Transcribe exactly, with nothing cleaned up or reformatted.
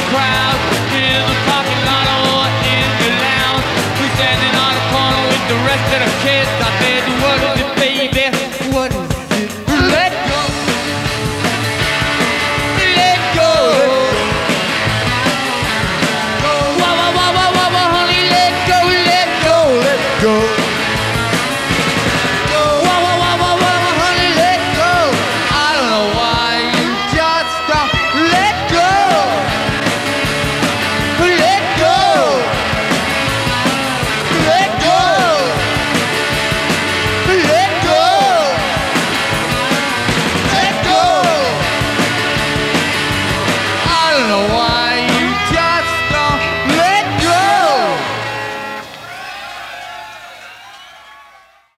crowd, in the parking lot or in the lounge. We're standing on a corner with the rest of the kids. I said, what is it, baby? What is it? Let go. Let go. Wah, wah, wah, wah, wah, wah, honey, let go, let go, let go.